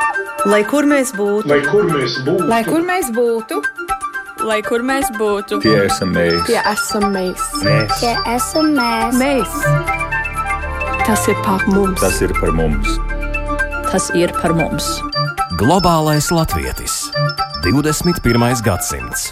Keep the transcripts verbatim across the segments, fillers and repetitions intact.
Lai kur mēs būtu, lai kur mēs būtu, lai kur mēs būtu, lai kur mēs būtu, tie esam mēs, tie esam mēs, mēs. Tie esam mēs. mēs. Tas ir par mums. Tas ir par mums. tas ir par mums. Globālais latvietis. divdesmit pirmais gadsimts.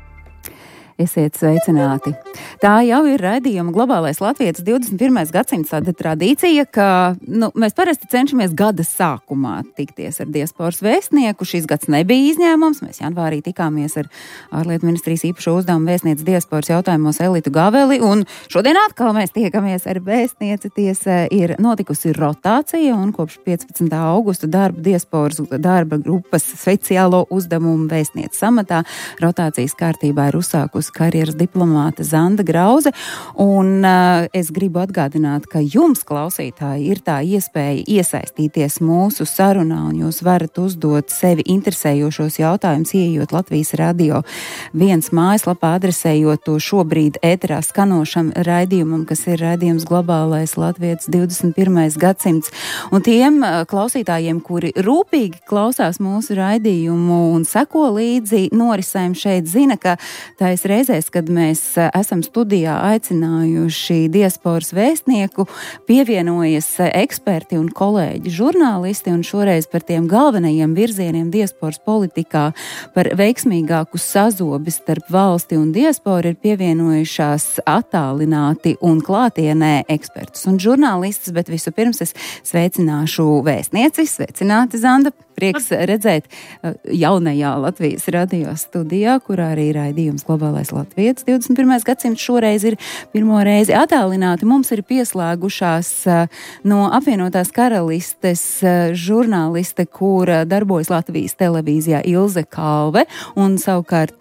Esiet sveicināti. Tā jau ir raidījuma Globālais latvietis divdesmit pirmais gadsimts tāda tradīcija, ka nu, mēs parasti cenšamies gada sākumā tikties ar diasporas vēstnieku. Šis gads nebija izņēmums. Mēs janvārī tikāmies ar ārlietu ministrijas īpašo uzdevumu vēstnieci diasporas jautājumos Elitu Gaveli, un šodien atkal mēs tiekamies ar vēstnieci. Tiesa ir notikusi rotācija, un kopš piecpadsmitā augusta darba diasporas darba grupas speciālo uzdevumu vēstnieci samatā rotācijas kārtībā ir uzsākusi karjeras diplomāte Zanda Grauze, un uh, es gribu atgādināt, ka jums, klausītāji, ir tā iespēja iesaistīties mūsu sarunā, un jūs varat uzdot sevi interesējošos jautājumus, ieejot Latvijas radio viens mājaslapā, adresējot to šobrīd ēterā skanošam raidījumam, kas ir raidījums Globālais latvietis divdesmit pirmais gadsimts. Un tiem uh, klausītājiem, kuri rūpīgi klausās mūsu raidījumu un seko līdzi norisēm šeit, zina, ka tais reizēs, kad mēs esam studijā aicinājuši diasporas vēstnieku, pievienojas eksperti un kolēģi žurnālisti, un šoreiz par tiem galvenajiem virzieniem diasporas politikā, par veiksmīgāku sazobi starp valsti un diasporu ir pievienojušās attālināti un klātienē ekspertus un žurnālistus, bet visu pirms es sveicināšu vēstnieci. Sveicināti, Zanda! Prieks redzēt jaunajā Latvijas radio studijā, kurā arī raidījums Globālais latvietis divdesmit pirmais gadsimts šoreiz ir pirmo reizi attālināti. Mums ir pieslēgušās no apvienotās karalistes žurnāliste, kura darbojas Latvijas televīzijā, Ilze Kalve, un savukārt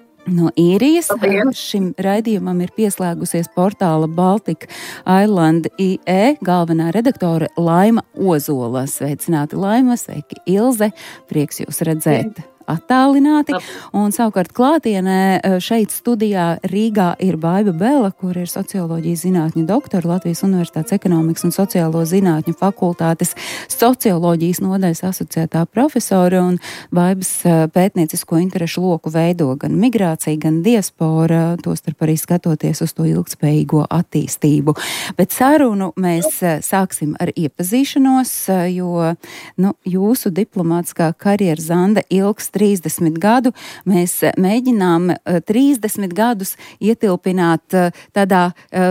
no Īrijas šim raidījumam ir pieslēgusies portāla Baltic Island I E galvenā redaktore Laima Ozola. Sveicināti, Laima, sveiki, Ilze, prieks jūs redzēt attālināti. Un savukārt klātienē šeit studijā Rīgā ir Baiba Bela, kur ir socioloģijas zinātņu doktora, Latvijas Universitātes ekonomikas un sociālo zinātņu fakultātes socioloģijas nodaļas asociētā profesora, un Baibas pētniecisko interešu loku veido gan migrācija, gan diaspora, tostarp arī skatoties uz to ilgtspējīgo attīstību. Bet sarunu mēs sāksim ar iepazīšanos, jo nu, jūsu diplomātiskā karjera, Zanda, ilgs trīsdesmit gadu. Mēs mēģinām trīsdesmit gadus ietilpināt tādā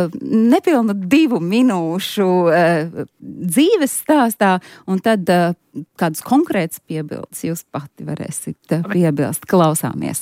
nepilnu divu minūšu dzīves stāstā, un tad kādus konkrētus piebildes jūs pati varēsiet piebilst. Klausāmies.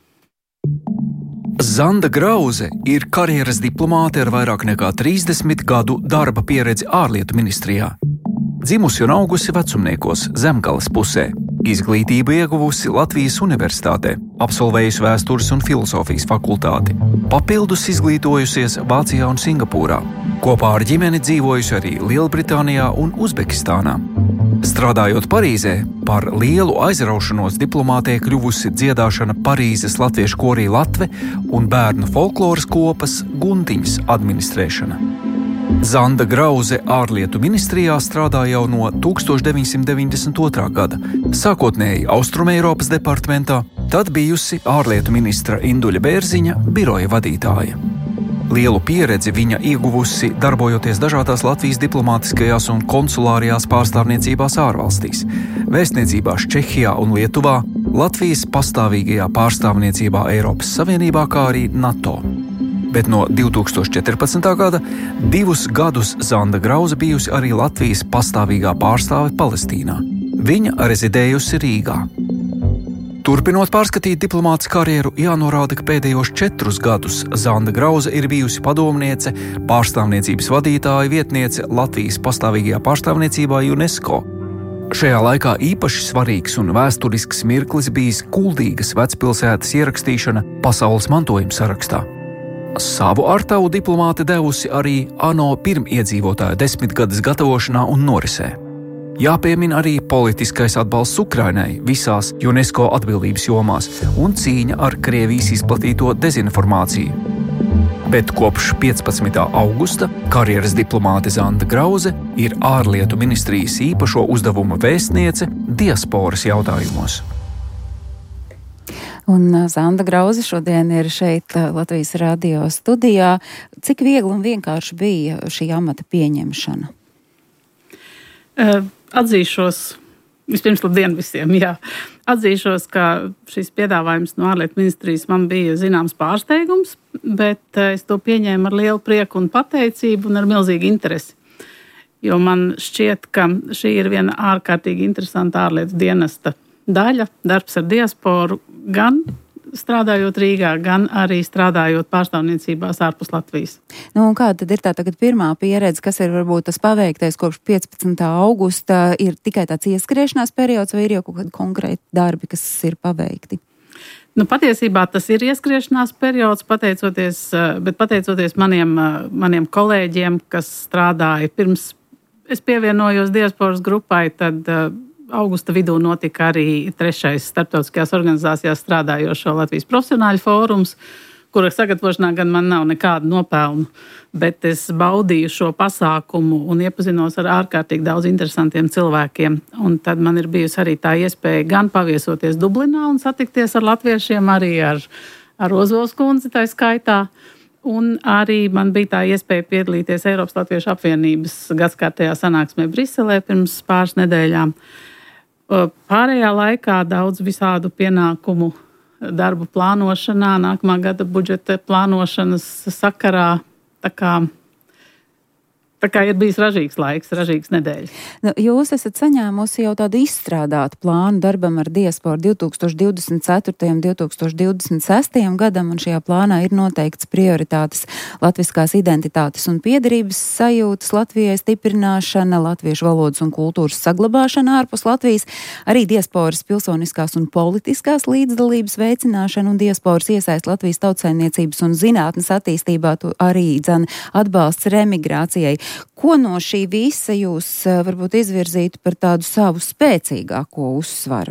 Zanda Grauze ir karjeras diplomāte ar vairāk nekā trīsdesmit gadu darba pieredzi ārlietu ministrijā. Dzimusi un augusi Vecumniekos, Zemgales pusē. Izglītību ieguvusi Latvijas Universitātē, absolvējusi vēstures un filozofijas fakultāti. Papildus izglītojusies Vācijā un Singapūrā. Kopā ar ģimeni dzīvojusi arī Lielbritānijā un Uzbekistānā. Strādājot Parīzē, par lielu aizraušanos diplomātē kļuvusi dziedāšana Parīzes latviešu korī Latve un bērnu folkloras kopas Guntiņas administrēšana. Zanda Grauze ārlietu ministrijā strādā jau no tūkstoš deviņsimt deviņdesmit otrā gada, sākotnēji Austrumeiropas departamentā, tad bijusi ārlietu ministra Induļa Bērziņa biroja vadītāja. Lielu pieredzi viņa ieguvusi darbojoties dažādās Latvijas diplomātiskajās un konsulārajās pārstāvniecībās ārvalstīs, vēstniecībās Čehijā un Lietuvā, Latvijas pastāvīgajā pārstāvniecībā Eiropas Savienībā, kā arī NATO. Bet no divi tūkstoši četrpadsmitā gada divus gadus Zanda Grauze bijusi arī Latvijas pastāvīgā pārstāve Palestīnā. Viņa rezidējusi Rīgā. Turpinot pārskatīt diplomātas karjeru, jānorāda, ka pēdējos četrus gadus Zanda Grauze ir bijusi padomniece, pārstāvniecības vadītāja vietniece Latvijas pastāvīgajā pārstāvniecībā UNESCO. Šajā laikā īpaši svarīgs un vēsturisks mirklis bijis Kuldīgas vecpilsētas ierakstīšana pasaules mantojuma sarakstā. Savu artavu diplomāte devusi arī ANO pirmiedzīvotāju desmitgades gatavošanā un norisē. Jāpiemina arī politiskais atbalsts Ukrainai visās UNESCO atbildības jomās un cīņa ar Krievijas izplatīto dezinformāciju. bet kopš piecpadsmitā augusta karjeras diplomāte Zanda Grauze ir ārlietu ministrijas īpašo uzdevumu vēstniece diasporas jautājumos. Un Zanda Grauze šodien ir šeit Latvijas radio studijā. Cik viegli un vienkārši bija šī amata pieņemšana? Atzīšos, vispirms labdien visiem, jā. Atzīšos, ka šis piedāvājums no ārlietu ministrijas man bija zināms pārsteigums, bet es to pieņēmu ar lielu prieku un pateicību un ar milzīgu interesi. Jo man šķiet, ka šī ir viena ārkārtīgi interesanta ārlietu dienesta daļa, darbs ar diasporu, gan strādājot Rīgā, gan arī strādājot pārstāvniecībās ārpus Latvijas. Nu, un kāda tad ir tā tagad pirmā pieredze, kas ir varbūt tas paveiktais kopš piecpadsmitā augusta, ir tikai tāds ieskriešanās periods vai ir jau kaut kādi konkrēti darbi, kas ir paveikti? Nu, patiesībā tas ir ieskriešanās periods, pateicoties, bet pateicoties maniem, maniem kolēģiem, kas strādāja pirms es pievienojos diasporas grupai, tad augusta vidū notika arī trešais starptautiskajās organizācijās strādājošo Latvijas profesionāļu fórums, kura sagatavošanā gan man nav nekādu nopelnu, bet es baudīju šo pasākumu un iepazinos ar ārkārtīgi daudz interesantiem cilvēkiem. Un tad man ir bijusi arī tā iespēja gan paviesoties Dublinā un satikties ar latviešiem, arī ar, ar Ozols kundzi tā skaitā. Un arī man bija tā iespēja piedalīties Eiropas Latviešu apvienības gadskārtējā sanāksmē Briselē pirms pāris nedēļām. Pārējā laikā daudz visādu pienākumu darbu plānošanā, nākamā gada budžeta plānošanas sakarā, tā kā, tā kā ir bijis ražīgs laiks, ražīgs nedēļas. Nu, jūs esat saņēmusi jau tādu izstrādātu plānu darbam ar diasporu divtūkstoš divdesmit ceturtajam un divtūkstoš divdesmit sestajam gadam, un šajā plānā ir noteikts prioritātes latviskās identitātes un piederības sajūtas Latvijai stiprināšana, latviešu valodas un kultūras saglabāšana ārpus Latvijas, arī diasporas pilsoniskās un politiskās līdzdalības veicināšana un diasporas iesaist Latvijas tautsaimniecības un zinātnes attīstībā, arī dzen atbalsts remigrācijai. Ko no šī visa jūs varbūt izvirzītu par tādu savu spēcīgāko uzsvaru?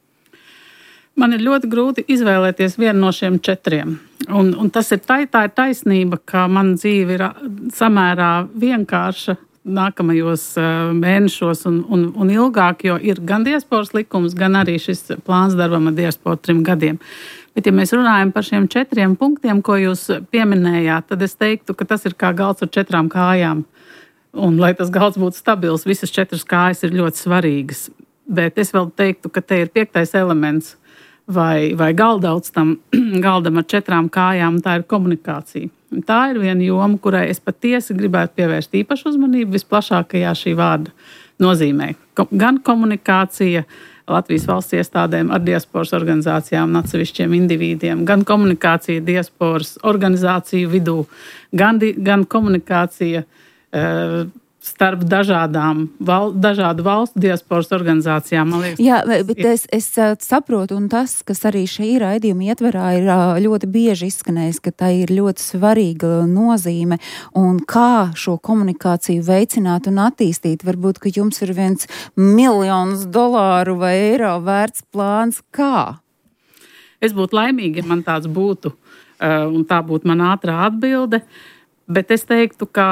Man ir ļoti grūti izvēlēties vienu no šiem četriem. Un, un tas ir tā, tā ir taisnība, ka man dzīve ir samērā vienkārša nākamajos mēnešos un, un, un ilgāk, jo ir gan diasporas likums, gan arī šis plāns darbam ar diasporu trim gadiem. Bet, ja mēs runājam par šiem četriem punktiem, ko jūs pieminējāt, tad es teiktu, ka tas ir kā galds ar četrām kājām. Un, lai tas galds būtu stabils, visas četras kājas ir ļoti svarīgas. Bet es vēl teiktu, ka te ir piektais elements vai, vai galdauts tam galdam ar četrām kājām, un tā ir komunikācija. Un tā ir viena joma, kurai es patiesi gribētu pievērst īpašu uzmanību visplašākajā šī vārda nozīmē. Gan komunikācija Latvijas valsts iestādēm ar diasporas organizācijām un atsevišķiem individiem, gan komunikācija diasporas organizāciju vidū, gan, gan komunikācija uh, starp dažādām, val, dažādu valstu diasporas organizācijām. Man liekas, Jā, bet es, es saprotu, un tas, kas arī šī raidījuma ietverā ir ļoti bieži izskanējis, ka tā ir ļoti svarīga nozīme, un kā šo komunikāciju veicināt un attīstīt. Varbūt, ka jums ir viens miljonus dolāru vai eiro vērts plāns. Kā? Es būtu laimīga, ja man tāds būtu, un tā būtu man ātrā atbilde, bet es teiktu, ka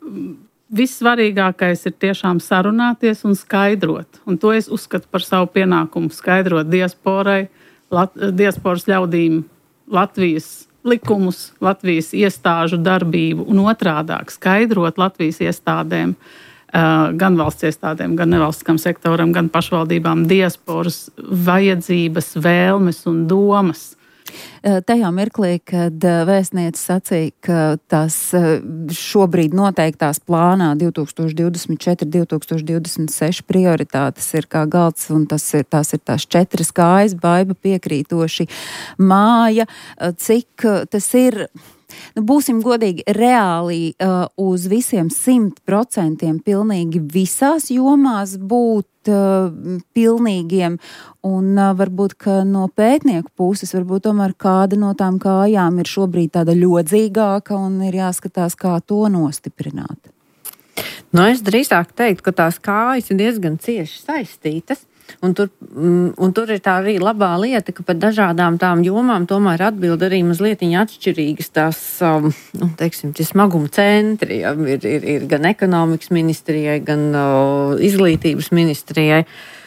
vissvarīgākais ir tiešām sarunāties un skaidrot. Un to es uzskatu par savu pienākumu skaidrot diasporai, lat, diasporas ļaudīm Latvijas likumus, Latvijas iestāžu darbību un otrādāk skaidrot Latvijas iestādēm, gan valsts iestādēm, gan nevalstiskam sektoram, gan pašvaldībām diasporas vajadzības, vēlmes un domas. Tajā mirklī, kad vēstniece sacīja, ka tās šobrīd noteiktās plānā divtūkstoš divdesmit četri divtūkstoš divdesmit seši prioritātes ir kā galds, un tas ir, tās ir tās četras kājas, Baiba piekrītoši māja, cik tas ir, nu, būsim godīgi, reāli uh, uz visiem simt procentiem pilnīgi visās jomās būt uh, pilnīgiem, un uh, varbūt, ka no pētnieku puses varbūt tomēr kāda no tām kājām ir šobrīd tāda ļodzīgāka un ir jāskatās, kā to nostiprināt. Nu, es drīzāk teiktu, ka tās kājas ir diezgan cieši saistītas. Un tur, un tur ir tā arī labā lieta, ka par dažādām tām jomām tomēr atbild arī mazlietiņa atšķirīgas tās, nu, teiksim, tie smaguma centri. Ja? Ir, ir, ir gan ekonomikas ministrijai, gan uh, izglītības ministrijai.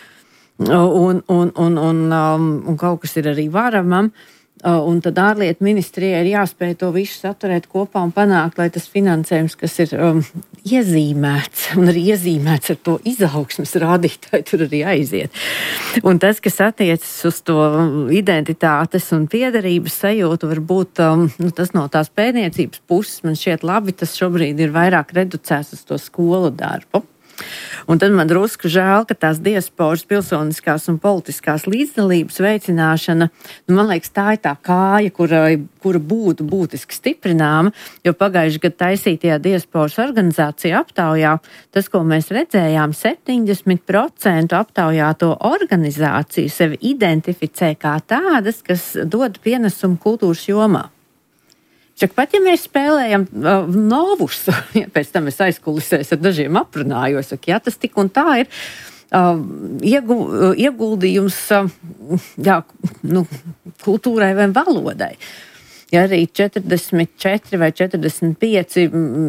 Un, un, un, un, um, un kaut kas ir arī varamam. Un tad ārlietu ministrijai ir jāspēj to visu saturēt kopā un panākt, lai tas finansējums, kas ir um, iezīmēts un arī iezīmēts ar to izaugsmes rādītāju, tur arī aiziet. Un tas, kas attiecas uz to identitātes un piederības sajūtu, varbūt um, nu, tas no tās pētniecības puses man šķiet labi, tas šobrīd ir vairāk reducēts uz to skolu darbu. Un tad man drusku žēl, ka tās diasporas pilsoniskās un politiskās līdzdalības veicināšana, nu, man liekas, tā ir tā kāja, kura, kura būtu būtiski stiprināma, jo pagājuši gadu taisītajā diasporas organizācija aptaujā, tas, ko mēs redzējām, septiņdesmit procenti aptaujāto organizāciju sevi identificē kā tādas, kas dod pienesumu kultūras jomā. Čak pat, ja mēs spēlējam uh, novus, ja pēc tam es aizkulisēs ar dažiem aprunājos, ja tas tik un tā ir uh, iegu, uh, ieguldījums uh, jā, nu, kultūrai vai valodai. Ja arī četrdesmit četri vai četrdesmit pieci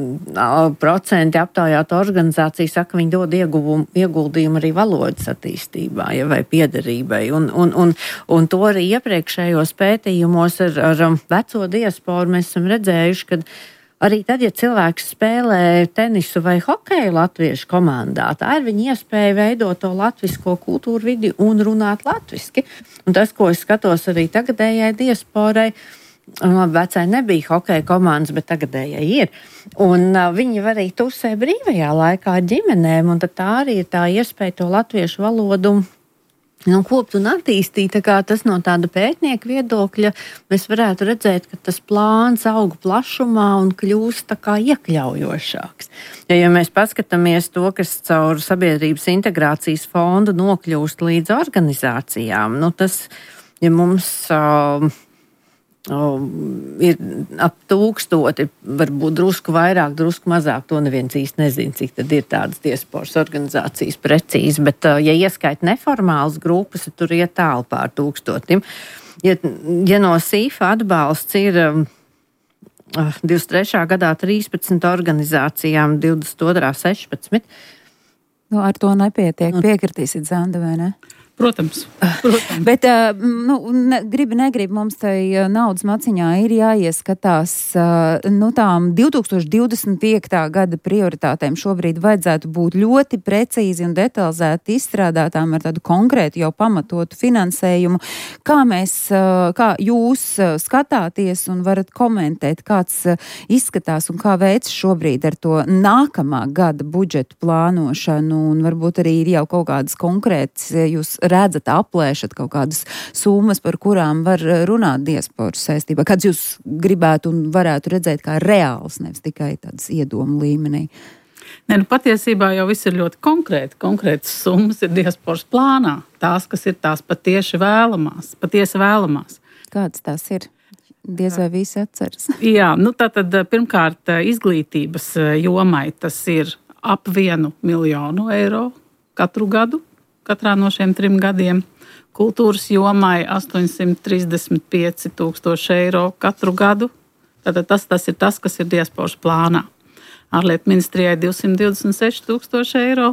procenti aptaujāto organizāciju saka, viņi dod ieguvumu, ieguldījumu arī valodas attīstībā, ja, vai piederībai. Un, un, un, un to arī iepriekšējos pētījumos ar, ar veco diasporu mēs esam redzējuši, ka arī tad, ja cilvēks spēlē tenisu vai hokeju latviešu komandā, tā ir viņa iespēja veidot to latvisko kultūru vidi un runāt latviski. Un tas, ko es skatos arī tagadējai diasporai, vecai nebija hokeja komandas, bet tagadējai ir. Un uh, viņi var arī tusē brīvajā laikā ar ģimenēm, un tad tā arī ir tā iespēja to latviešu valodu nu, kopt un attīstīt. Tā kā tas no tāda pētnieka viedokļa mēs varētu redzēt, ka tas plāns aug plašumā un kļūst tā kā iekļaujošāks. Ja, ja mēs paskatāmies to, kas caur sabiedrības integrācijas fondu nokļūst līdz organizācijām, nu tas, ja mums uh, Uh, ir ap tūkstoti, varbūt drusku vairāk, drusku mazāk, to neviens īsti nezina, cik tad ir tādas diasporas organizācijas precīzi, bet, uh, ja ieskait neformālas grupas, tur iet tālu pār tūkstotim. Ja, ja no SIFA atbalsts ir um, divdesmit trešā gadā trīspadsmit organizācijām, divdesmit otrā sešpadsmit. Nu, ar to nepietiek, piekritīsit, Zanda, vai ne? Protams. Protams. Bet, nu, ne, gribi, negribi, mums tai naudas maciņā ir jāieskatās, nu, tām divtūkstoš divdesmit piektā gada prioritātēm šobrīd vajadzētu būt ļoti precīzi un detalizēti izstrādātām ar tādu konkrētu jau pamatotu finansējumu. Kā mēs, kā jūs skatāties un varat komentēt, kāds izskatās un kā veids šobrīd ar to nākamā gada budžetu plānošanu, un varbūt arī ir jau kaut kādas konkrētas, jūs redzat, aplēšat kaut kādas summas, par kurām var runāt diasporas saistībā? Kāds jūs gribētu un varētu redzēt kā reāls, nevis tikai tādas iedomu līmenī? Ne, nu, patiesībā jau viss ir ļoti konkrēti. Konkrētas summas ir diasporas plānā. Tās, kas ir tās patieši vēlamās, patiesi vēlamās. Kādas tās ir? Diez vai visi atceras? Jā, nu tātad pirmkārt izglītības jomai tas ir ap vienu miljonu eiro katru gadu. Katrā no šiem trim gadiem. Kultūras jomai astoņsimt trīsdesmit pieci tūkstoši eiro katru gadu. Tātad tas, tas ir tas, kas ir diasporas plānā. Ārlietu ministrijai divsimt divdesmit seši tūkstoši eiro.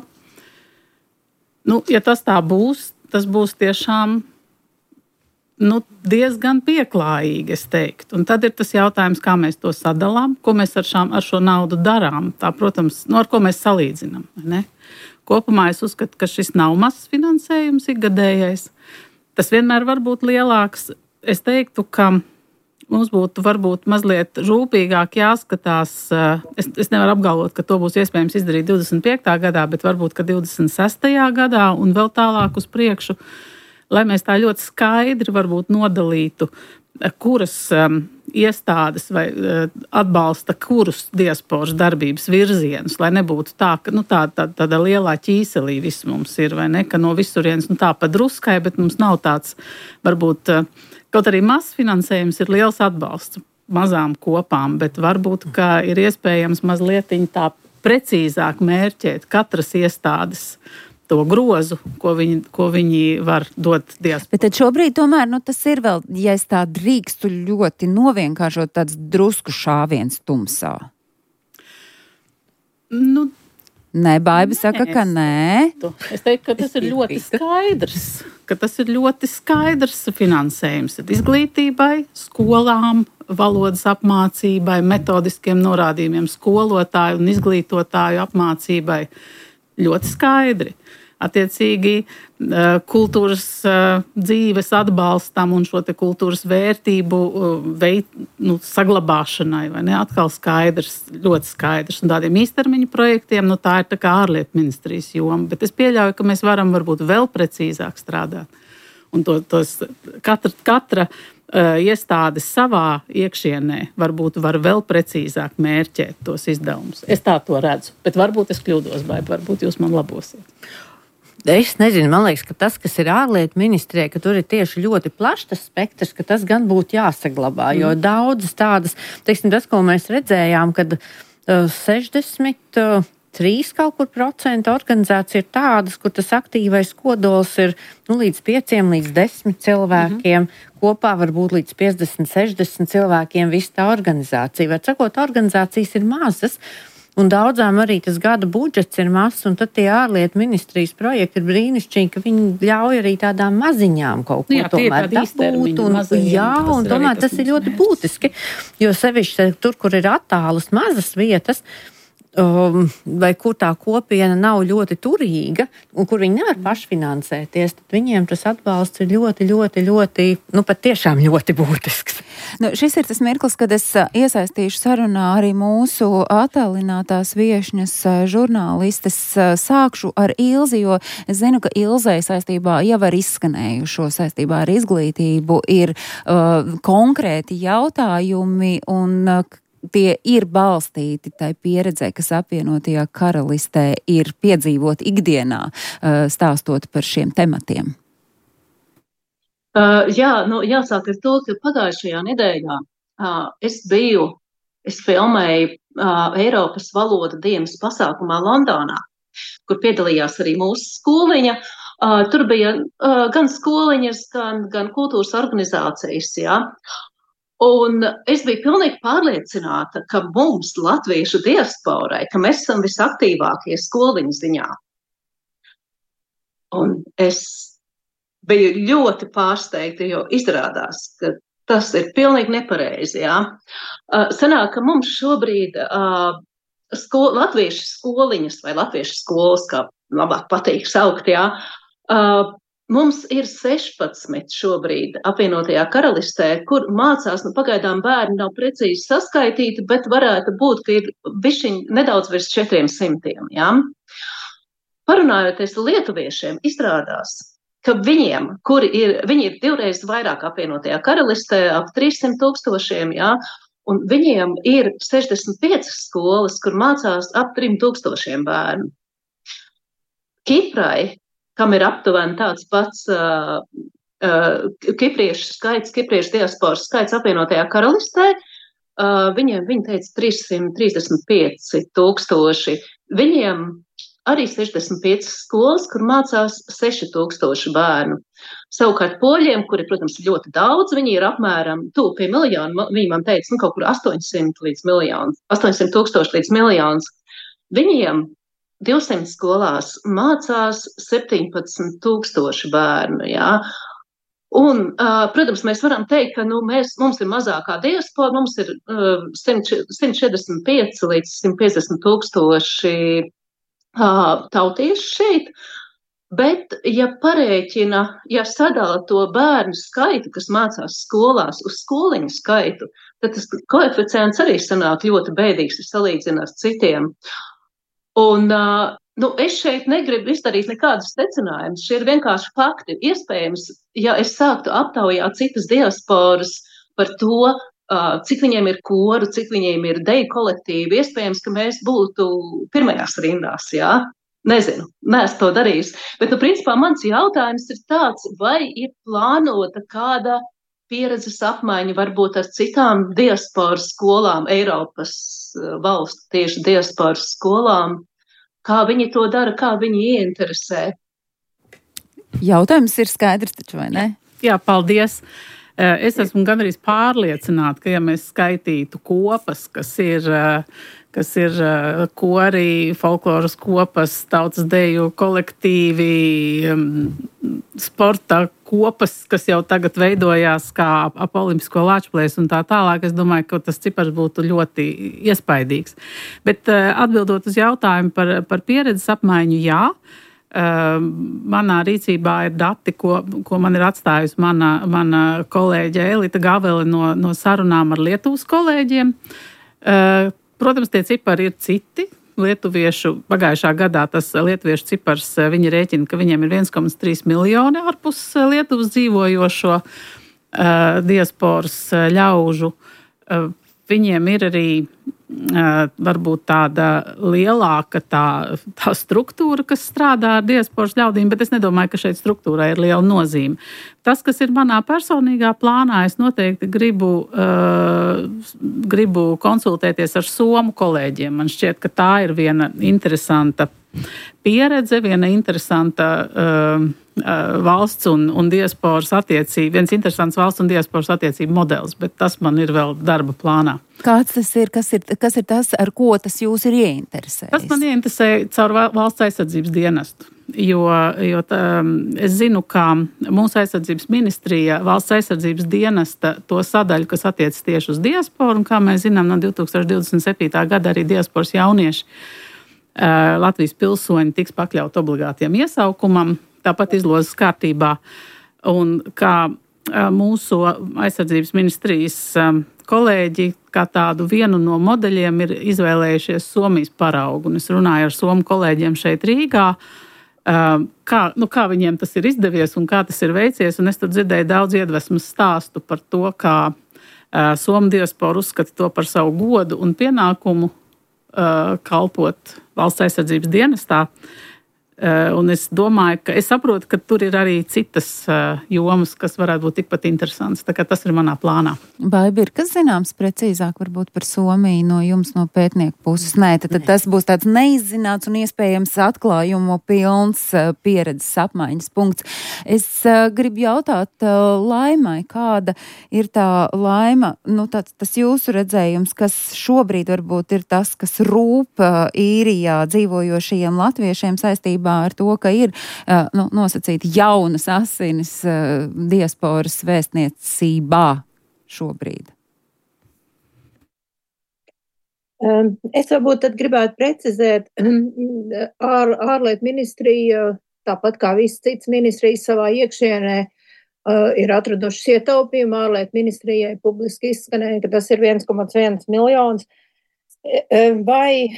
Nu, ja tas tā būs, tas būs tiešām nu, diezgan pieklājīgi, es teiktu. Un tad ir tas jautājums, kā mēs to sadalām, ko mēs ar, šām, ar šo naudu darām. Tā, protams, nu, ar ko mēs salīdzinām, ne? Kopumā es uzskatu, ka šis nav mazs finansējums ikgadējais. Tas vienmēr var būt lielāks. Es teiktu, ka mums būtu varbūt mazliet rūpīgāk jāskatās. Es, es nevaru apgalvot, ka to būs iespējams izdarīt divdesmit piektā gadā, bet varbūt, ka divdesmit sestajā gadā un vēl tālāk uz priekšu, lai mēs tā ļoti skaidri varbūt nodalītu, kuras um, iestādes vai uh, atbalsta kurus diasporas darbības virzienus, lai nebūtu tā, ka nu, tā, tā, tāda lielā ķīselī viss mums ir, vai ne, ka no visurienes nu, tā pa druskai, bet mums nav tāds, varbūt, uh, kaut arī mazs finansējums ir liels atbalsts mazām kopām, bet varbūt, ka ir iespējams mazlietiņ tā precīzāk mērķēt katras iestādes to grozu, ko viņi, ko viņi var dot diasporai. Bet tad šobrīd tomēr, nu, tas ir vēl, ja es tā drīkstu ļoti novienkāršot, tāds drusku šāviens tumsā. Nu, Nē, Baiba saka, ka nē. Es teiktu, ka tas ir ļoti skaidrs, ka tas ir ļoti skaidrs finansējums izglītībai, skolām, valodas apmācībai, metodiskiem norādījumiem skolotāju un izglītotāju apmācībai. Ļoti skaidri. Attiecīgi kultūras dzīves atbalstam un šo te kultūras vērtību veid, nu, saglabāšanai, vai ne? Atkal skaidrs, ļoti skaidrs. Un tādiem īstermiņu projektiem, nu, tā ir tā kā ārlietu ministrijas joma, bet es pieļauju, ka mēs varam varbūt vēl precīzāk strādāt. Un to, tos, katra, katra uh, iestāde savā iekšienē varbūt var vēl precīzāk mērķēt tos izdevumus. Es tā to redzu, bet varbūt es kļūdos, vai varbūt jūs man labosiet. Es nezinu, man liekas, ka tas, kas ir ārlietu ministrijai, ka tur ir tieši ļoti plašs tas spektrs, ka tas gan būtu jāsaglabā, mm. jo daudzas tādas, teiksim, tas, ko mēs redzējām, kad uh, sešdesmit trīs kaut kur procenti organizācija ir tādas, kur tas aktīvais kodols ir nu, līdz pieciem, līdz desmit cilvēkiem, mm-hmm. kopā varbūt līdz piecdesmit, sešdesmit cilvēkiem viss tā organizācija. Var sakot, organizācijas ir mazas, un daudzām arī tas gada budžets ir mazs, un tad tie ārlietu ministrijas projekti ir brīnišķīgi, ka viņi ļauj arī tādām maziņām kaut ko jā, tomēr dabūt. Un, jā, un tomēr tas ir ļoti būtiski, jo sevišķi tur, kur ir attālas mazas vietas, Um, vai kur tā kopiena nav ļoti turīga un kur viņi nevar pašfinansēties, tad viņiem tas atbalsts ir ļoti, ļoti, ļoti, nu pat tiešām ļoti būtisks. Nu, šis ir tas mirklis, kad es iesaistīšu sarunā arī mūsu attālinātās viešņas žurnālistes. Sākšu ar Ilzi, jo es zinu, ka Ilzei saistībā jau ar izskanējušo saistībā ar izglītību ir uh, konkrēti jautājumi un uh, tie ir balstīti tai pieredzē, kas apvienotajā karalistē ir piedzīvot ikdienā, stāstot par šiem tematiem. Uh, jā, nu, jāsāk ar to, ka pagājušajā nedēļā uh, es biju, es filmēju uh, Eiropas valoda dienas pasākumā Londonā, kur piedalījās arī mūsu skoliņa. Uh, tur bija uh, gan skoliņas, gan, gan kultūras organizācijas, jā. Un es biju pilnīgi pārliecināta, ka mums, latviešu diasporai, ka mēs esam visaktīvākie skoliņu ziņā. Un es biju ļoti pārsteigta, jo izrādās, ka tas ir pilnīgi nepareizi, jā. Uh, sanāk, ka mums šobrīd uh, sko, latviešu skoliņas vai latviešu skolas, kā labāk patīk saukt, jā, uh, mums ir sešpadsmit šobrīd apvienotajā karalistē, kur mācās, nu pagaidām bērni nav precīzi saskaitīti, bet varētu būt, ka ir bišķiņ nedaudz virs četriem simtiem, jā. Parunājoties lietuviešiem, izrādās, ka viņiem, kuri ir, viņi ir divreiz vairāk apvienotajā karalistē, ap trīssimt tūkstošiem, jā, un viņiem ir sešdesmit piecas skolas, kur mācās ap trim tūkstošiem bērnu. Kiprai, kam ir aptuveni tāds pats uh, uh, kipriešu skaits, kipriešu diasporas skaits apvienotajā karalistē, uh, viņiem, viņi teica, trīssimt trīsdesmit pieci tūkstoši. Viņiem arī sešdesmit piecas skolas, kur mācās seši tūkstoši bērnu. Savukārt poļiem, kuri, protams, ir ļoti daudz, viņi ir apmēram tuvu pie miljonu, viņi man teica, nu, kaut kur astoņsimt līdz miljons, astoņsimt tūkstoši līdz miljons. Viņiem divsimt skolās mācās septiņpadsmit tūkstoši bērnu, jā. Un, uh, protams, mēs varam teikt, ka nu, mēs, mums ir mazākā diaspora, mums ir uh, simt četrdesmit pieci līdz simt piecdesmit tūkstoši uh, tautieši šeit, bet, ja parēķina, ja sadala to bērnu skaitu, kas mācās skolās uz skoliņu skaitu, tad tas koeficients arī sanāk ļoti bēdīgs, ja salīdzinās citiem. Un, uh, nu, es šeit negribu izdarīt nekādus secinājumus, šie ir vienkārši fakti. Iespējams, ja es sāktu aptaujāt citas diasporas par to, uh, cik viņiem ir koru, cik viņiem ir deju kolektīvi, iespējams, ka mēs būtu pirmajās rindās, jā? Nezinu, neesmu to darījis. Bet, nu, principā, mans jautājums ir tāds, vai ir plānota kāda pieredzes apmaiņa varbūt ar citām diasporas skolām, Eiropas valstu tieši diasporas skolām, kā viņi to dara, kā viņi ieinteresē. Jautājums ir skaidrs, taču vai ne? Jā, paldies. Es esmu gandrīz pārliecināta, ka ja mēs skaitītu kopas, kas ir, kas ir kori, folkloras kopas, tautas deju kolektīvi, sporta kopas, kas jau tagad veidojās kā ap olimpisko lāčplēs un tā tālāk, es domāju, ka tas cipars būtu ļoti iespaidīgs. Bet atbildot uz jautājumu par, par pieredzes apmaiņu, jā. Uh, manā rīcībā ir dati, ko, ko man ir atstājusi mana, mana kolēģe Elita Gavele no, no sarunām ar Lietuvas kolēģiem. Uh, protams, tie cipari ir citi. Lietuviešu pagājušā gadā tas lietuviešu cipars, viņi rēķina, ka viņiem ir viens komats trīs miljoni ārpus Lietuvas dzīvojošo uh, diasporas ļaužu. Uh, viņiem ir arī varbūt tāda lielāka tā, tā struktūra, kas strādā ar diasporas ļaudīm, bet es nedomāju, ka šeit struktūrai ir liela nozīme. Tas, kas ir manā personīgā plānā, es noteikti gribu, uh, gribu konsultēties ar somu kolēģiem. Man šķiet, ka tā ir viena interesanta pieredze, viena interesanta uh, valsts un, un diasporas attiecība, viens interesants valsts un diasporas attiecība modelis, bet tas man ir vēl darba plānā. Kāds tas ir? Kas ir, kas ir tas, ar ko tas jūs ir ieinteresējis? Tas man ieinteresē caur valsts aizsardzības dienestu, jo, jo tā, es zinu, ka mūsu aizsardzības ministrija, valsts aizsardzības dienesta to sadaļu, kas attiecas tieši uz diasporu, un kā mēs zinām, no divi tūkstoši divdesmit septītā gada arī diasporas jaunieši Latvijas pilsoņi tiks pakļaut obligātiem iesaukumam, tāpat izlozes kārtībā. Un kā mūsu aizsardzības ministrijas kolēģi, kā tādu vienu no modeļiem ir izvēlējušies Somijas paraugu. Un es runāju ar somu kolēģiem šeit Rīgā, kā, nu, kā viņiem tas ir izdevies un kā tas ir veicies. Un es tur dzirdēju daudz iedvesmas stāstu par to, kā somu diaspora uzskata to par savu godu un pienākumu kalpot valsts aizsardzības dienestā. Un es domāju, ka es saprotu, ka tur ir arī citas jomas, kas varētu būt tikpat interesants. Tā kā tas ir manā plānā. Baibi, ir kas zināms precīzāk varbūt par Somiju no jums no pētnieku puses? Nē, tad, tad tas būs tāds neizzināts un iespējams atklājumu pilns pieredzes apmaiņas punkts. Es uh, gribu jautāt uh, Laimai, kāda ir tā Laima, nu tāds, tas jūsu redzējums, kas šobrīd varbūt ir tas, kas rūp uh, īrijā dzīvojošajiem latviešiem saistībā ar to, ka ir nu, nosacīti jaunas asinis diasporas vēstniecībā šobrīd? Es varbūt tad gribētu precizēt, ār, ārlietu ministrija, tāpat kā visas citas ministrijas savā iekšienē, ir atradušas ietaupījumu. Ārlietu ministrijai publiski izskanēja, ka tas ir viens komats viens miljons. Vai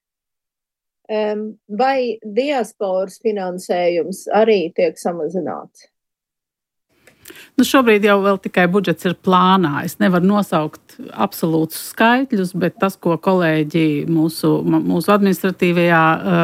Vai diasporas finansējums arī tiek samazināts? Nu, šobrīd jau vēl tikai budžets ir plānā. Es nevaru nosaukt absolūtus skaitļus, bet tas, ko kolēģi mūsu, mūsu administratīvajā,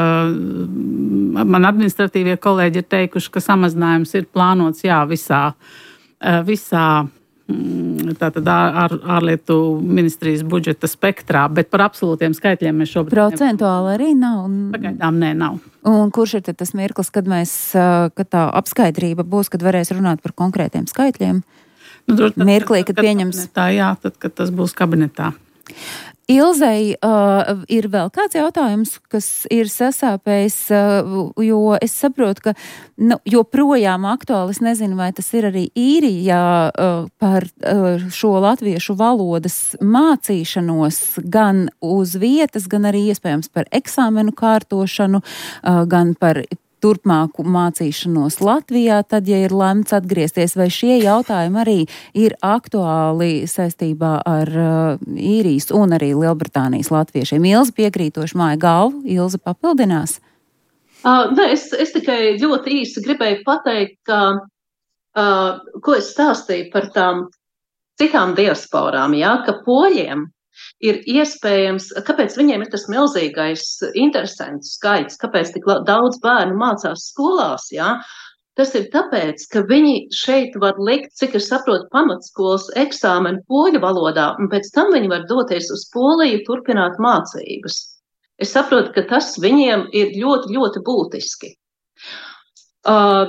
man administratīvie kolēģi ir teikuši, ka samazinājums ir plānots, jā, visā, visā tātad ār, ārlietu ministrijas budžeta spektrā, bet par absolūtiem skaitļiem mēs šobrīd... Procentuāli arī nav? Un... Pagaidām nē, nav. Un kurš ir tad tas mirklis, kad mēs, kad tā apskaidrība būs, kad varēs runāt par konkrētiem skaitļiem? Nu, tur, tad, Mirklī, kad, kad, kad pieņems... Kabinetā, jā, tad, kad tas būs kabinetā. Ilzei, uh, ir vēl kāds jautājums, kas ir sasāpējis, uh, jo es saprotu, ka nu, joprojām aktuāli, es nezinu, vai tas ir arī īrijā uh, par uh, šo latviešu valodas mācīšanos gan uz vietas, gan arī iespējams par eksāmenu kārtošanu, uh, gan par turpmāku mācīšanos Latvijā, tad, ja ir lemts atgriezties, vai šie jautājumi arī ir aktuāli saistībā ar uh, īrijas un arī Lielbritānijas latviešiem. Ilze piekrītoši māja galvu, Ilze papildinās? Uh, ne, es, es tikai ļoti īsi gribēju pateikt, ka, uh, ko es stāstīju par tām citām diasporām, jā, ka poļiem ir iespējams, kāpēc viņiem ir tas milzīgais interesants skaits, kāpēc tik daudz bērnu mācās skolās, jā? Tas ir tāpēc, ka viņi šeit var likt, cik es saprotu, pamatskolas eksāmenu poļu valodā, un pēc tam viņi var doties uz Poliju turpināt mācības. Es saprotu, ka tas viņiem ir ļoti, ļoti būtiski. Uh,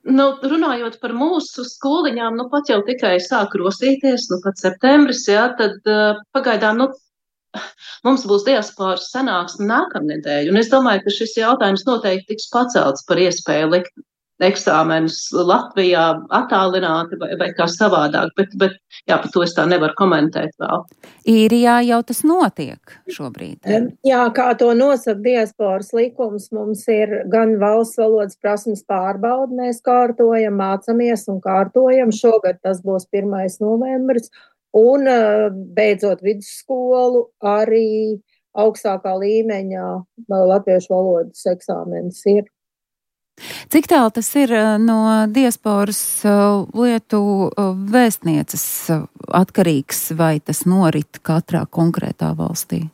nu, runājot par mūsu skoliņām, nu pat jau tikai sāk rosīties, nu pat septembris, jā, tad uh, pagaidām, nu, mums būs diasporas sanāksme nākamnedēļ, un es domāju, ka šis jautājums noteikti tiks pacelts par iespēju likt eksāmenus Latvijā attālināti vai, vai kā savādāk, bet, bet jā, par to es tā nevaru komentēt vēl. Īrijā jau tas notiek šobrīd. Jā, kā to nosaka diasporas likums, mums ir gan valsts valodas prasmes pārbauda, mēs kārtojam, mācamies un kārtojam. Šogad tas būs pirmais novembris, un beidzot vidusskolu arī augstākā līmeņā latviešu valodas eksāmenis ir. Cik tālu tas ir no diasporas lietu vēstnieces atkarīgs, vai tas norit katrā konkrētā valstī?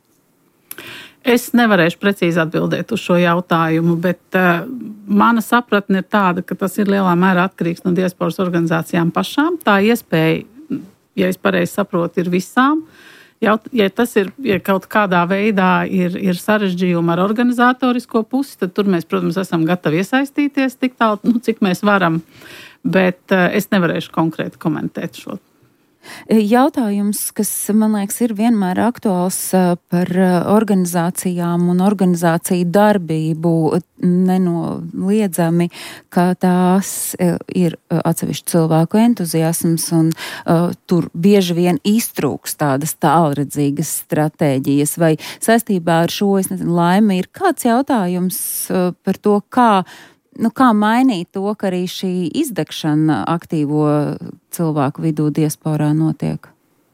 Es nevarēšu precīzi atbildēt uz šo jautājumu, bet uh, mana sapratne ir tāda, ka tas ir lielā mērā atkarīgs no diasporas organizācijām pašām. Tā iespēja, ja es pareizi saprotu, ir visām. Ja tas ir, ja kaut kādā veidā ir, ir sarežģījumi ar organizatorisko pusi, tad tur mēs, protams, esam gatavi iesaistīties tik tālu, nu, cik mēs varam, bet uh, es nevarēšu konkrēti komentēt šo. Jautājums, kas, man liekas, ir vienmēr aktuāls par organizācijām un organizāciju darbību, nenoliedzami, ka tās ir atsevišķu cilvēku entuziasms un uh, tur bieži vien iztrūks tādas tālredzīgas stratēģijas. Vai saistībā ar šo, es nezinu, Laimi, ir kāds jautājums uh, par to, kā Nu, kā mainīt to, ka arī šī izdegšana aktīvo cilvēku vidū diasporā notiek?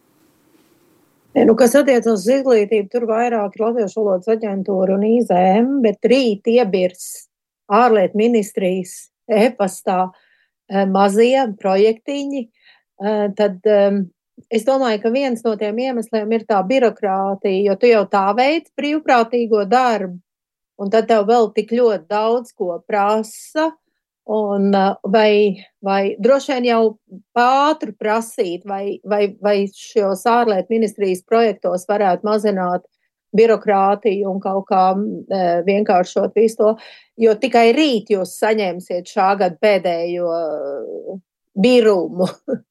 Nu, kas attiecas uz izglītību, tur vairāk ir Latviešu valodas aģentūra un I Z M, bet rīt iebirs ārlietu ministrijas e-pastā mazie projektiņi. Tad es domāju, ka viens no tiem iemesliem ir tā birokrātija, jo tu jau tā veids brīvprātīgo darbu. Un tad tev vēl tik ļoti daudz ko prasa, un vai, vai droši vien jau pātri prasīt, vai, vai, vai šos ārlietu ministrijas projektos varētu mazināt birokrātiju un kaut kā e, vienkāršot visu to, jo tikai rīt jūs saņemsiet šā gada pēdējo birumu.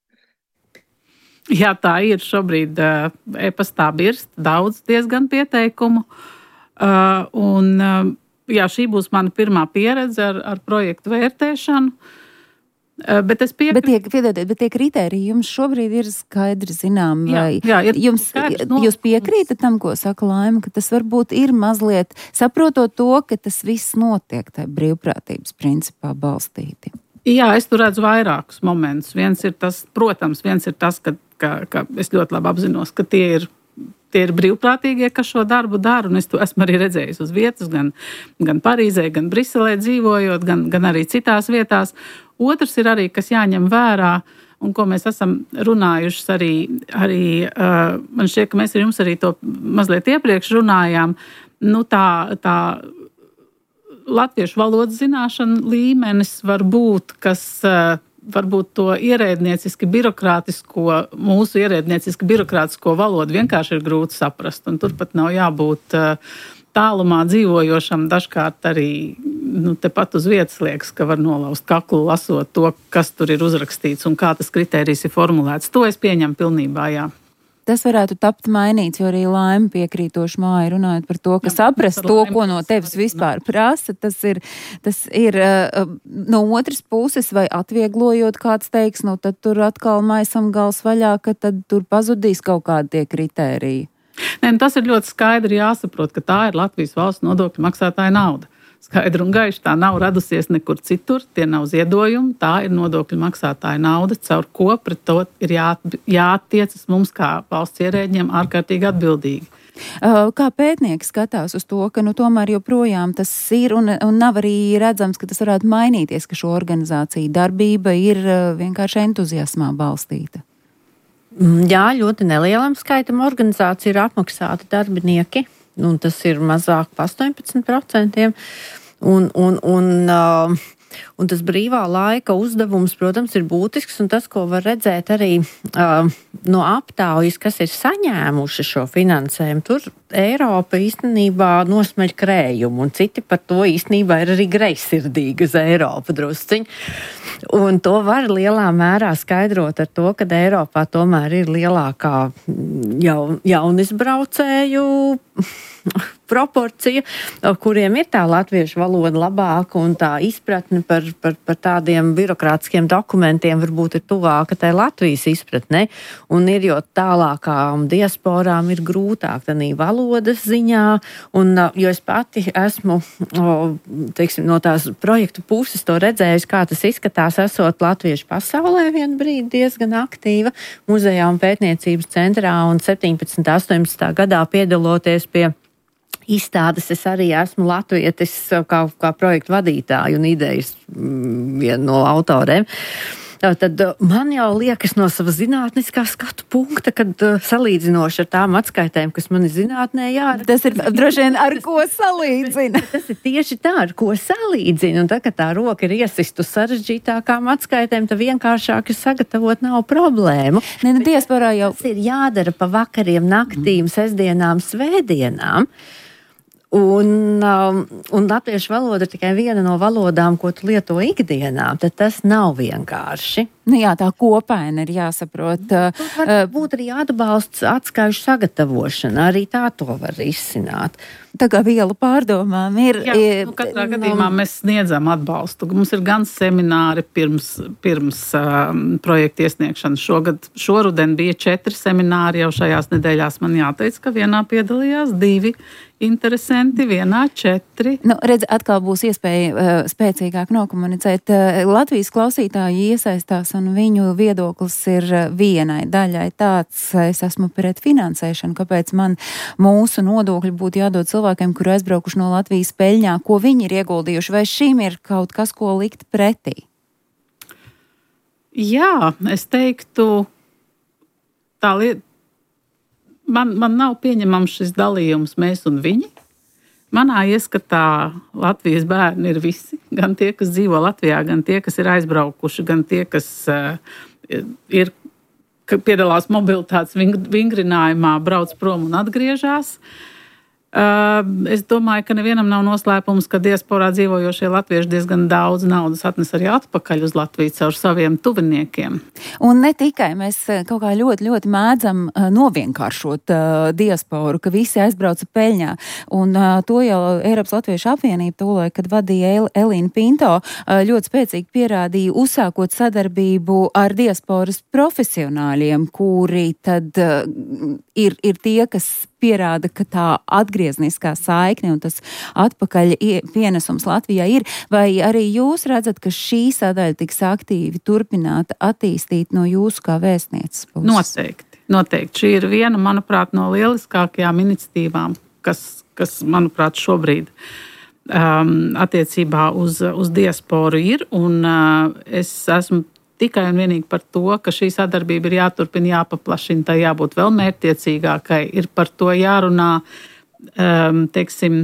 Jā, tā ir šobrīd e-pastā birst daudz diezgan pieteikumu. Uh, un, uh, jā, šī būs mana pirmā pieredze ar, ar projektu vērtēšanu. Uh, bet es piekrītu. Bet tie, piedodiet, bet tie kriteriji jums šobrīd ir skaidri zinām, vai jā, jā, jums, skaidrs, no, jūs piekrītat tam, ko saka Laima, ka tas varbūt ir mazliet, saprotot to, ka tas viss notiek tajā brīvprātības principā balstīti? Jā, es tur redzu vairākus momentus. Viens ir tas, protams, viens ir tas, ka, ka, ka es ļoti labi apzinos, ka tie ir Tie ir brīvprātīgie, kas šo darbu dara, un es to esmu arī redzējis uz vietas, gan, gan Parīzē, gan Briselē dzīvojot, gan, gan arī citās vietās. Otrs ir arī, kas jāņem vērā, un ko mēs esam runājuši arī, arī uh, man šķiet, ka mēs ar jums arī to mazliet iepriekš runājām, nu tā, tā latviešu valodas zināšana līmenis var būt, kas uh, varbūt to ierēdnieciski birokrātisko, mūsu ierēdnieciski birokrātisko valodu vienkārši ir grūti saprast. Un turpat nav jābūt tālumā dzīvojošam, dažkārt arī nu, tepat uz vietas liekas, ka var nolaust kaklu lasot to, kas tur ir uzrakstīts un kā tas kritērijs ir formulēts. To es pieņemu pilnībā, jā. Tas varētu tapt mainīts, jo arī Laima piekrītoši māja runājot par to, ka saprast to, ko no tevis vispār prasa, tas ir, tas ir no otras puses vai atvieglojot kāds teiks, nu tad tur atkal maisam gals vaļā, ka tad tur pazudīs kaut kādi tie kritēriji. Nē, tas ir ļoti skaidri jāsaprot, ka tā ir Latvijas valsts nodokļu maksātāja nauda. Skaidri un gaiši, tā nav radusies nekur citur, tie nav ziedojumi, tā ir nodokļu maksātāja nauda, caur ko pret to ir jā, jāattiecas mums kā valsts ierēģiem ārkārtīgi atbildīgi. Kā pētnieki skatās uz to, ka nu, tomēr joprojām tas ir un, un nav arī redzams, ka tas varētu mainīties, ka šo organizāciju darbība ir vienkārši entuziasmā balstīta? Jā, ļoti nelielam skaitam organizāciju ir apmaksāti darbinieki. Un tas ir mazāk par astoņpadsmit procentiem. Un, un, un, uh, un tas brīvā laika uzdevums, protams, ir būtisks. Un tas, ko var redzēt arī uh, no aptaujas, kas ir saņēmuši šo finansējumu, tur Eiropa īstenībā nosmeļ krējumu, un citi par to īstenībā ir arī greizsirdīgi uz Eiropu drusciņi. Un to var lielā mērā skaidrot ar to, ka Eiropā tomēr ir lielākā jaun, jaunisbraucēju proporcija, kuriem ir tā latviešu valoda labāka un tā izpratne par, par, par tādiem birokrātiskiem dokumentiem varbūt ir tuvāka tai Latvijas izpratne. Un ir jo tālākām diasporām ir grūtāk tādā valodas ziņā. Un, jo es pati esmu, teiksim, no tās projektu puses to redzējusi, kā tas izskatās, esot latviešu pasaulē vienu brīdi diezgan aktīva muzejā un pētniecības centrā un septiņpadsmitā, astoņpadsmitā gadā piedaloties pie izstādes. Es arī esmu latvietis kā, kā projektu vadītāju un idejas viena no autoriem. Tad man jau liekas no sava zinātniskā skatu punkta, kad salīdzinoši ar tām atskaitēm, kas man ir zinātnē jārada. Tas ir droši vien ar ko salīdzina. Tas ir tieši tā, ar ko salīdzina. Un tā, ka tā roka ir iesist uz sarežģītākām atskaitēm, tad vienkāršāk ir sagatavot, nav problēmu. Ne, ne, diasporā jau. Tas ir jādara pa vakariem, naktīm, sestdienām, svētdienām. Un, um, un latviešu valoda ir tikai viena no valodām, ko tu lieto ikdienā, tad tas nav vienkārši. Nu jā, tā kopaina ir jāsaprot. Var būt arī atbalsts atskaišu sagatavošana, arī tā to var izsināt. Tā kā viela pārdomām ir. Jā, nu, katrā gadījumā mēs sniedzam atbalstu. Mums ir gan semināri pirms, pirms um, projekta iesniegšanas. Šogad, šoruden bija četri semināri, jau šajās nedēļās man jāteic, ka vienā piedalījās divi interesanti, vienā četri. Nu, redz, atkal būs iespēja uh, spēcīgāk nokomunicēt. Uh, Latvijas klausītāji iesaistās un viņu viedoklis ir vienai daļai tāds, es esmu pret finansēšanu, kāpēc man mūsu nodokļi būtu jādod cilvēkiem, kuri aizbraukuši no Latvijas peļņā, ko viņi ir ieguldījuši, vai šīm ir kaut kas, ko likt pretī? Jā, es teiktu, tā lieta, man, man nav pieņemams šis dalījums mēs un viņi. Manā ieskatā Latvijas bērni ir visi, gan tie, kas dzīvo Latvijā, gan tie, kas ir aizbraukuši, gan tie, kas uh, ir, ka piedalās mobilitātes vingrinājumā, brauc prom un atgriežās. Uh, es domāju, ka nevienam nav noslēpums, ka diasporā dzīvojošie latvieši diezgan daudz naudas atnes arī atpakaļ uz Latviju caur saviem tuviniekiem. Un ne tikai, mēs kaut kā ļoti, ļoti mēdzam uh, novienkāršot uh, diasporu, ka visi aizbrauca peļņā. Un uh, to jau Eiropas Latviešu apvienība tūlē, kad vadīja El- Elīna Pinto, uh, ļoti spēcīgi pierādīja, uzsākot sadarbību ar diasporas profesionāļiem, kuri tad uh, ir, ir tie, kas pierāda, ka tā atgriezniskā saikne un tas atpakaļ pienesums Latvijā ir, vai arī jūs redzat, ka šī sadaļa tiks aktīvi turpināta attīstīt no jūsu kā vēstnieces puses? Noteikti, noteikti. Šī ir viena, manuprāt, no lieliskākajām iniciatīvām, kas, kas manuprāt, šobrīd um, attiecībā uz, uz diasporu ir, un uh, es esmu tikai un vienīgi par to, ka šī sadarbība ir jāturpina, jāpaplašina, tai jābūt vēl mērķtiecīgākai, ir par to jārunā, um, teiksim,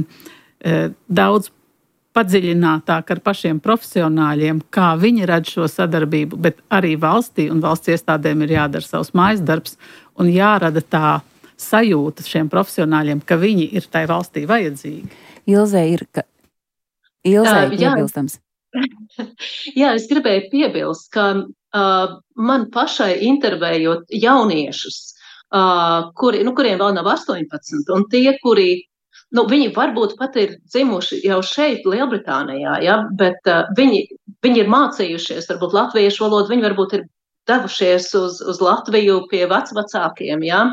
daudz padziļinātāk ar pašiem profesionāļiem, kā viņi redz šo sadarbību, bet arī valstī un valsts iestādēm ir jādara savs mājas darbs un jārada tā sajūta šiem profesionāļiem, ka viņi ir tai valstī vajadzīgi. Ilze ir, ka... Ilze ir piebilstams. Jā, es gribēju piebilst, ka uh, man pašai intervējot jauniešus, uh, kuri, nu, kuriem vēl nav astoņpadsmit, un tie, kuri, nu, viņi varbūt pat ir dzimuši jau šeit, Lielbritānijā, ja, bet uh, viņi, viņi ir mācījušies, varbūt latviešu valodu, viņi varbūt ir devušies uz, uz Latviju pie vecvecākiem, ja,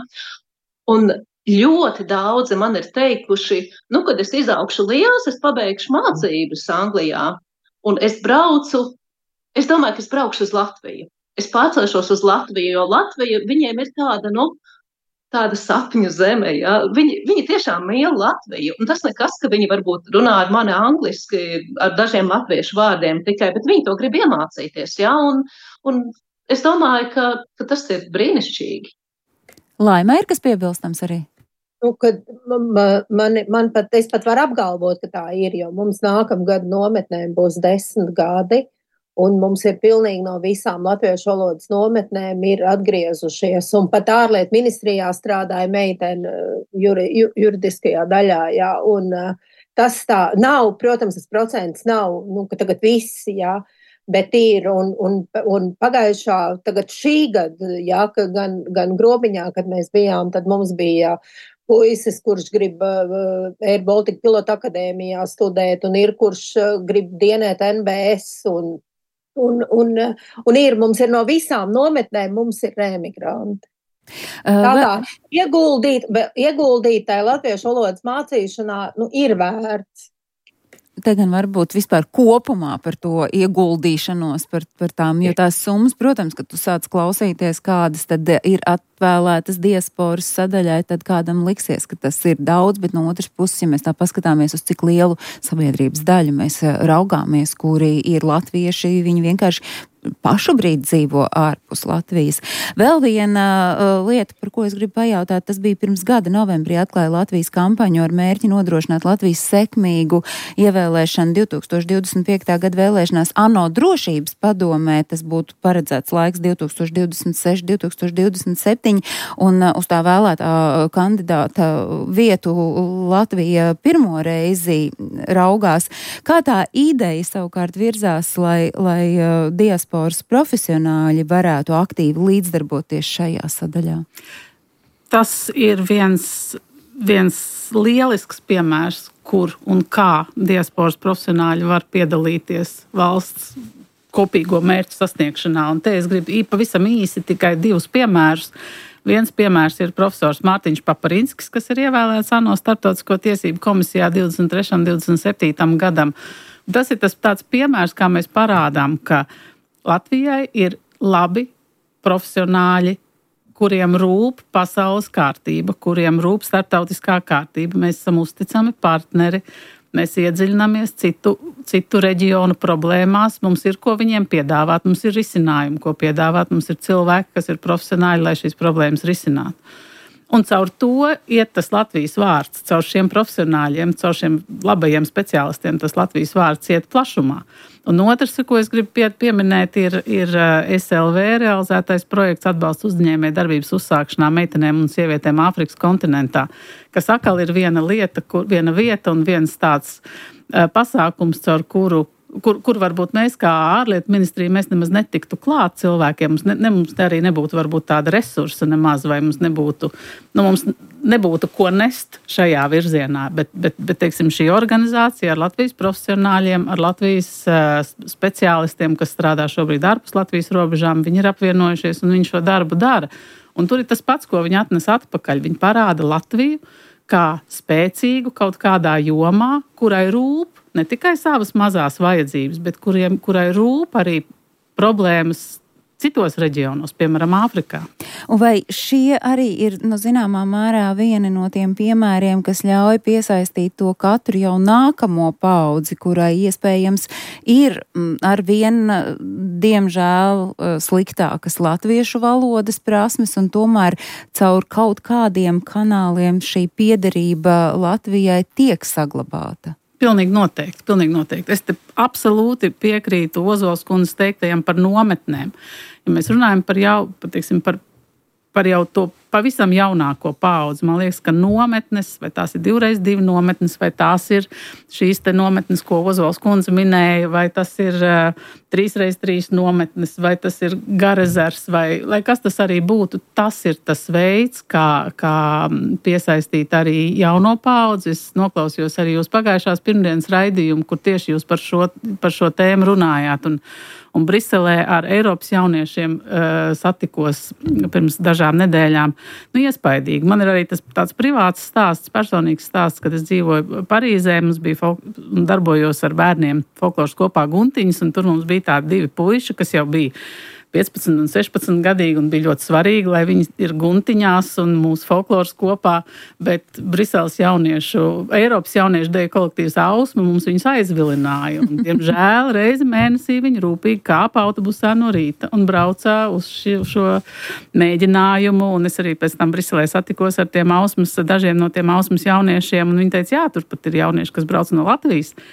un ļoti daudzi man ir teikuši, nu, kad es izaugšu liels, es pabeigšu mācības Anglijā. Un es braucu, es domāju, ka es braukšu uz Latviju. Es pārcelšos uz Latviju, jo Latvija, viņiem ir tāda, nu, tāda sapņu zeme, ja. Viņi, viņi tiešām mīl Latviju. Un tas nekas, ka viņi varbūt runā ar mani angliski, ar dažiem latviešu vārdiem tikai, bet viņi to grib iemācīties, ja. Un, un es domāju, ka, ka tas ir brīnišķīgi. Laima, ir kas piebilstams arī? Nu, kad man, man pat, es pat varu apgalvot, ka tā ir, jo mums nākamgad nometnēm būs desmit gadi, un mums ir pilnīgi no visām latviešu valodas nometnēm ir atgriezušies, un pat ārlietu ministrijā strādāja meitene juri, juridiskajā daļā, jā, un tas tā nav, protams, tas procents nav, nu, ka tagad visi, jā, bet ir, un, un, un pagājušā, tagad šī gada, jā, ka gan, gan Grobiņā, kad mēs bijām, tad mums bija puisis, kurš grib uh, Air Baltica pilota akadēmijā studēt, un ir, kurš uh, grib dienēt N B S, un, un, un, un ir, mums ir no visām nometnēm, mums ir emigranti. Tā kā ieguldīt, ieguldīt tai latviešu valodas mācīšanā, nu, ir vērts. Te gan varbūt vispār kopumā par to ieguldīšanos, par, par tām, jo tās summas, protams, kad tu sāc klausīties, kādas tad ir atvēlētas diasporas sadaļai, tad kādam liksies, ka tas ir daudz, bet no otras puses, ja mēs tā paskatāmies uz cik lielu sabiedrības daļu mēs raugāmies, kuri ir latvieši, viņi vienkārši pašu brīdi dzīvo ārpus Latvijas. Vēl viena uh, lieta, par ko es gribu pajautāt, tas bija pirms gada novembrī atklāja Latvijas kampaņu ar mērķi nodrošināt Latvijas sekmīgu ievēlēšanu divtūkstoš divdesmit piektā gada vēlēšanās ANO drošības padomē. Tas būtu paredzēts laiks divtūkstoš divdesmit seši līdz divtūkstoš divdesmit septiņi, un uh, uz tā vēlētā kandidāta vietu Latvija pirmo reizi raugās. Kā tā ideja savukārt virzās, lai, lai uh, diaspora profesionāļi varētu aktīvi līdzdarboties šajā sadaļā? Tas ir viens, viens lielisks piemērs, kur un kā diasporas profesionāļi var piedalīties valsts kopīgo mērķu sasniegšanā. Un te es gribu pavisam īsi tikai divus piemērus. Viens piemērs ir profesors Mārtiņš Paparinskis, kas ir ievēlēts ANO Starptautisko tiesību komisijā divdesmit trešajam un divdesmit septītajam gadam. Tas ir tas tāds piemērs, kā mēs parādām, ka Latvijai ir labi profesionāļi, kuriem rūp pasaules kārtība, kuriem rūp starptautiskā kārtība. Mēs esam uzticami partneri, mēs iedziļināmies citu, citu reģionu problēmās, mums ir ko viņiem piedāvāt, mums ir risinājumi, ko piedāvāt, mums ir cilvēki, kas ir profesionāļi, lai šīs problēmas risinātu. Un caur to iet tas Latvijas vārds, caur šiem profesionāļiem, caur šiem labajiem speciālistiem, tas Latvijas vārds iet plašumā. Un otrs, ko es gribu pie, pieminēt, ir, ir S L V realizētais projekts atbalsts uzņēmēju darbības uzsākšanā meitenēm un sievietēm Āfrikas kontinentā, kas atkal ir viena lieta, kur, viena vieta un viens tāds uh, pasākums, caur kuru Kur, kur varbūt mēs kā ārlietu ministrija mēs nemaz netiktu klāt cilvēkiem, mums, ne, ne, mums arī nebūtu varbūt tāda resursa nemaz, vai mums nebūtu, nu, mums nebūtu ko nest šajā virzienā, bet, bet, bet teiksim, šī organizācija ar Latvijas profesionāļiem, ar Latvijas uh, speciālistiem, kas strādā šobrīd ārpus Latvijas robežām, viņi ir apvienojušies un viņi šo darbu dara. Un tur ir tas pats, ko viņi atnes atpakaļ. Viņi parāda Latviju kā spēcīgu kaut kādā jomā, kurai rūp ne tikai savas mazās vajadzības, bet kuriem, kurai rūp arī problēmas citos reģionos, piemēram, Āfrikā. Un vai šie arī ir, nu, zināmā mērā vieni no tiem piemēriem, kas ļauj piesaistīt to katru jau nākamo paudzi, kurai iespējams ir ar vien, diemžēl, sliktākas latviešu valodas prasmes, un tomēr caur kaut kādiem kanāliem šī piederība Latvijai tiek saglabāta? Pilnīgi noteikti, pilnīgi noteikti. Es te absolūti piekrītu Ozols kundzes teiktajam par nometnēm. Ja mēs runājam par jau, par, teiksim, par, par jau to pavisam jaunāko paudzi, man liekas, ka nometnes, vai tās ir divreiz divi nometnes, vai tās ir šīs te nometnes, ko Ozols kundze minēja, vai tas ir uh, trīsreiz trīs nometnes, vai tas ir Garezers, vai lai kas tas arī būtu, tas ir tas veids, kā, kā piesaistīt arī jauno paudzi. Es noklausījos arī jūs pagājušās pirmdienas raidījumu, kur tieši jūs par šo, par šo tēmu runājāt, un Un Briselē ar Eiropas jauniešiem uh, satikos pirms dažām nedēļām. Nu, iespaidīgi. Man ir arī tas tāds privāts stāsts, personīgs stāsts, kad es dzīvoju Parīzē, mums bija folk... darbojos ar bērniem folkloras kopā Guntiņas, un tur mums bija tādi divi puiši, kas jau bija piecpadsmit un sešpadsmit gadīgi, un bija ļoti svarīgi, lai viņi ir Guntiņās un mūsu folkloras kopā, bet Briseles jauniešu, Eiropas jauniešu deju kolektīvs Ausma mums viņus aizvilināja, un, diemžēl, reizi mēnesī viņi rūpīgi kāpa autobusā no rīta un braucā uz šo, šo mēģinājumu, un es arī pēc tam Briselē satikos ar tiem Ausmas, dažiem no tiem Ausmas jauniešiem, un viņi teica, jā, tur pat ir jaunieši, kas brauc no Latvijas.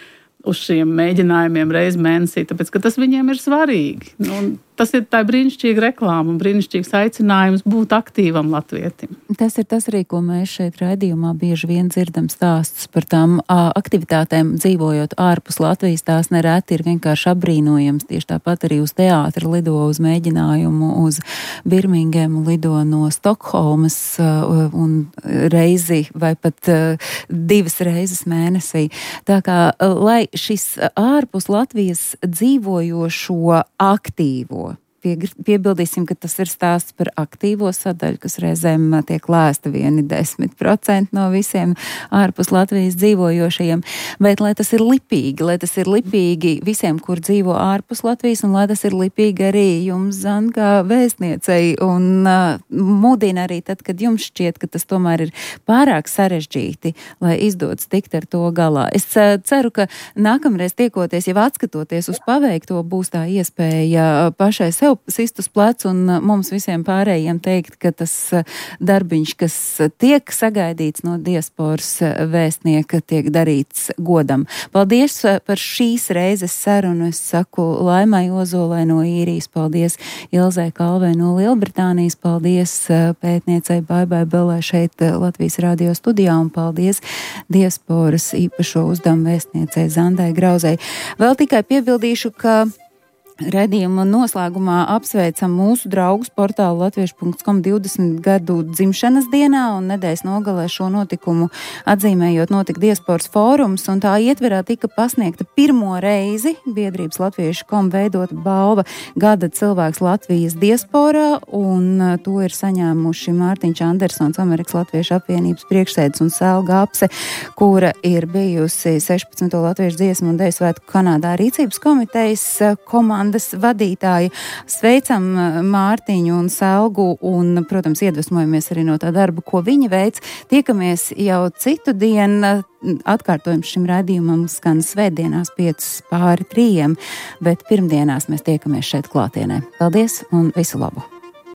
uz šiem mēģinājumiem reiz mēnesī, tāpēc, ka tas viņiem ir svarīgi. Nu, tas ir tā brīnišķīga reklāma un brīnišķīgs aicinājums būt aktīvam latvietim. Tas ir tas arī, ko mēs šeit raidījumā bieži vien dzirdam stāstus par tām a, aktivitātēm dzīvojot ārpus Latvijas. Tās nereti ir vienkārši apbrīnojams. Tieši tāpat arī uz teātri lido uz mēģinājumu, uz Birmingemu lido no Stokholmas a, un reizi vai pat a, divas reizes mēnesī. Tā kā, a, lai šis ārpus Latvijas dzīvojošo aktīvo, piebildīsim, ka tas ir stāsts par aktīvo sadaļu, kas reizēm tiek lēsta vieni desmit procenti no visiem ārpus Latvijas dzīvojošajiem, bet lai tas ir lipīgi, lai tas ir lipīgi visiem, kur dzīvo ārpus Latvijas, un lai tas ir lipīgi arī jums, Zan, kā vēstniecei, un uh, mudina arī tad, kad jums šķiet, ka tas tomēr ir pārāk sarežģīti, lai izdodas tikt ar to galā. Es uh, ceru, ka nākamreiz tiekoties, jau atskatoties uz paveikto, būs tā iespēja pašai sev sist uz plecu un mums visiem pārējiem teikt, ka tas darbiņš, kas tiek sagaidīts no diasporas vēstnieka, tiek darīts godam. Paldies par šīs reizes sarunu. Es saku Laimai Ozolai no Īrijas, paldies Ilzai Kalvei no Lielbritānijas, paldies pētniecei Baibai Belai šeit Latvijas radio studijā un paldies diasporas īpašo uzdevumu vēstniecei Zandai Grauzei. Vēl tikai piebildīšu, ka raidījuma noslēgumā apsveicam mūsu draugus portālu latviešu punkts com divdesmit gadu dzimšanas dienā un nedēļas nogalē šo notikumu atzīmējot notika diasporas fórums, un tā ietverā tika pasniegta pirmo reizi biedrības latviešu kom veidota balva Gada cilvēks Latvijas diasporā, un to ir saņēmuši Mārtiņš Andersons, Amerikas Latviešu apvienības priekšsēdis, un Selga Apse, kura ir bijusi sešpadsmito latviešu dziesmu un deju svētku Kanādā rīcības komitejas komanda vadītāji. Sveicam Mārtiņu un Selgu un, protams, iedvesmojamies arī no tā darba, ko viņi veic. Tiekamies jau citu dienu. Atkārtojums šim raidījumam skan svētdienās piecas pāri trījiem, bet pirmdienās mēs tiekamies šeit klātienē. Paldies un visu labu!